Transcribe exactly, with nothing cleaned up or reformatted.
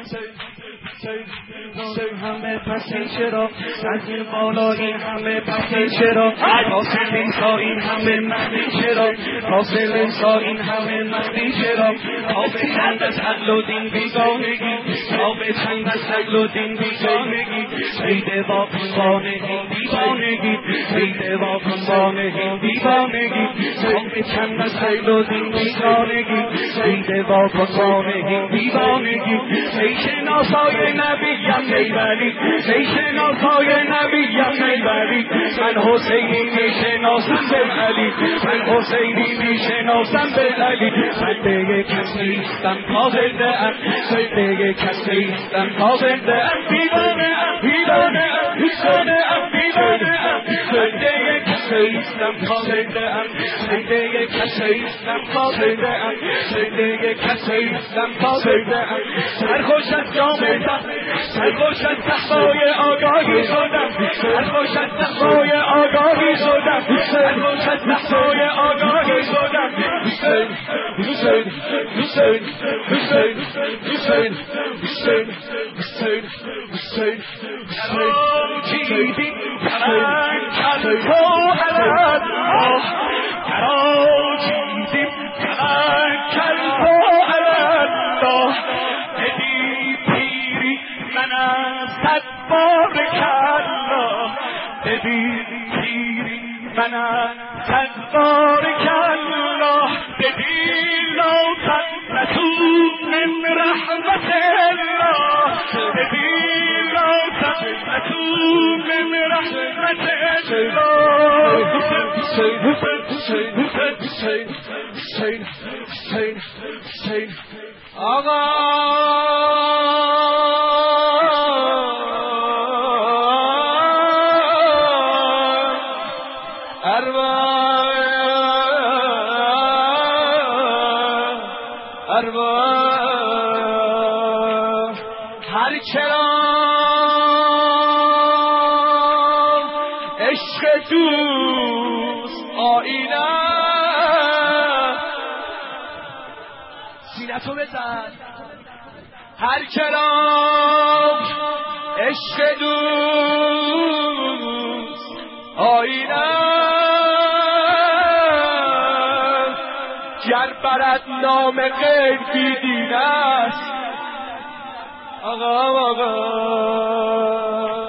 همه پسی چرا از این بالا این همه پسی چرا حاصل اینسا این همه مردی چرا حاصل اینسا این همه مردی چرا آب چند از عقل و دین بیگانگی آب چند از عقل و دین بیگانگی سیده با کنبان این دیوانگی سیده با کنبان این دیوانگی آب چند از عقل و دین بیگانگی سیده با کنبان این دیوانگی ای شناسای نبیم ای ولی ای شناسای نبیم ای ولی من حسینی میشناسم به علی من حسینی میشناسم به علی من دیگه کس نیستم تا زنده ام من دیگه کس نیستم تا زنده ام دیوانه ام دیوانه ام دیوانه ام دیوانه ام من دیگه کس نیستم تا زنده ام من دیگه کس نیستم تا زنده ام من دیگه کس نیستم تا زنده ام سرخوش از جام سرخوش از تخفای آگاهی شدم سرخوش از تخفای آگاهی شدم سرخوش از تخفای آگاهی شدم حسین حسین حسین حسین حسین حسین حسین حسین کراچیدیم کلن کل تو علن کراچیدیم کلن کل تو علن بارکالله ببین پیری من تبارکالله ببین لا تقنطوا من رحمت الله ببین لا تقنطوا من رحمت الله حسین حسین حسین حسین حسین حسین آقا هر چرا عشق دوست آینه سینه تو بزن هر چرا عشق دوست آینه گر برد نام غیر بیدین است آقا آقا